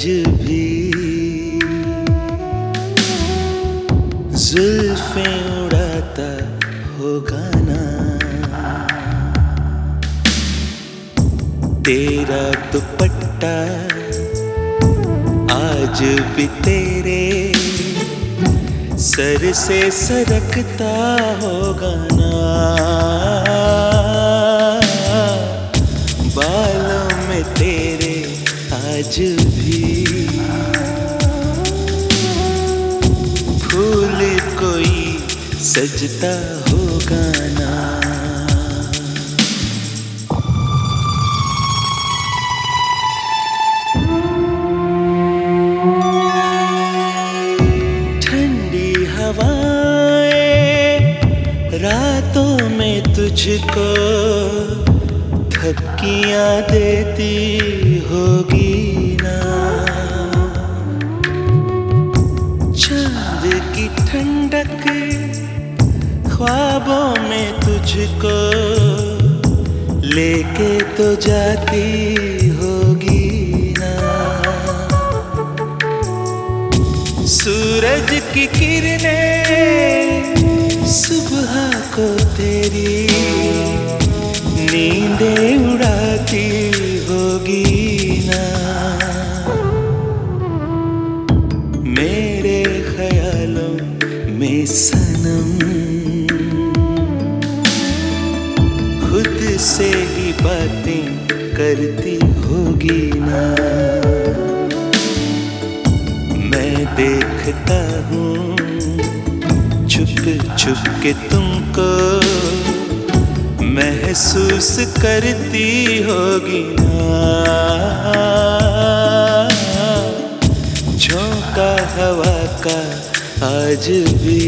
भी जुल्फें उड़ाता होगा ना तेरा दुपट्टा आज भी तेरे सर से सरकता होगा ना बालों में तेरे आज भी फूल कोई सजता होगा ना। ठंडी हवाएं रातों में तुझको थपकियां देती होगी ना चांद की ठंडक ख्वाबों में तुझको लेके तो जाती होगी ना सूरज की किरणें सुबह को तेरी नींदें उड़ाती होगी ना मेरे ख्यालों में सनम खुद से ही बातें करती होगी ना मैं देखता हूँ छुप छुप के तुमको महसूस करती होगी ना झोंका हवा का आज भी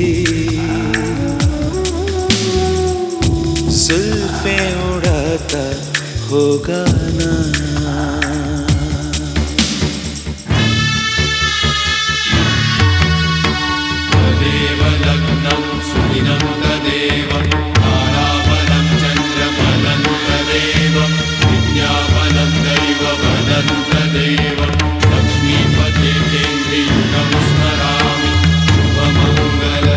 जुल्फें उड़ाता होगा ना। तदेव लग्नं सुदिनं तदेव ताराबलं चन्द्रबलं तदेव विद्याबलं दैवबलं तदेव लक्ष्मीपते केन्द्रयुगं स्मरामि शुभमङ्गल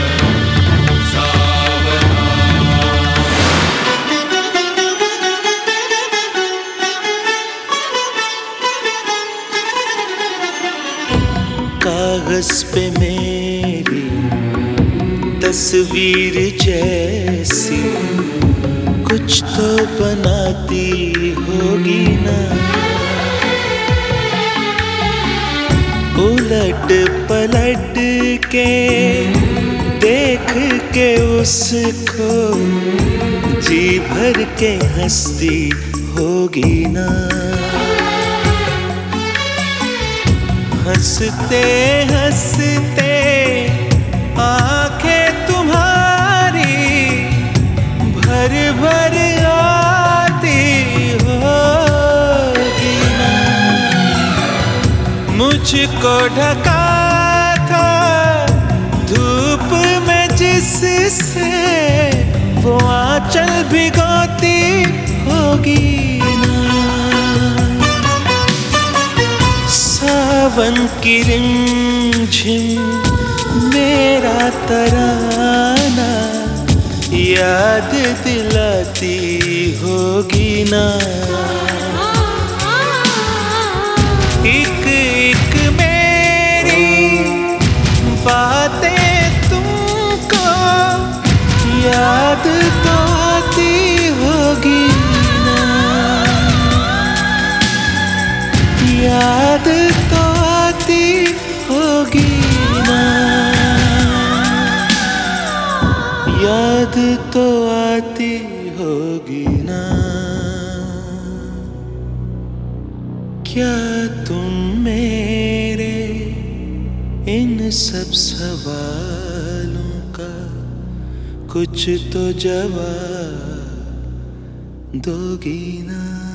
कागज पे मेरी तस्वीर जैसी कुछ तो बनाती होगी ना उलट पलट के देख के उसको जी भर के हंसती होगी ना हंसते हंसते आंखें तुम्हारी भर भर आती होगी ना मुझको ढका था धूप में जिससे वो आंचल भिगोती होगी ना सावन की रिमझिम मेरा तराना याद दिलाती होगी ना एक एक मेरी बातें तुमको याद तो आती होगी ना याद तो आती होगी ना याद तो आती होगी ना क्या तुम मेरे इन सब सवालों का कुछ तो जवाब दोगी ना।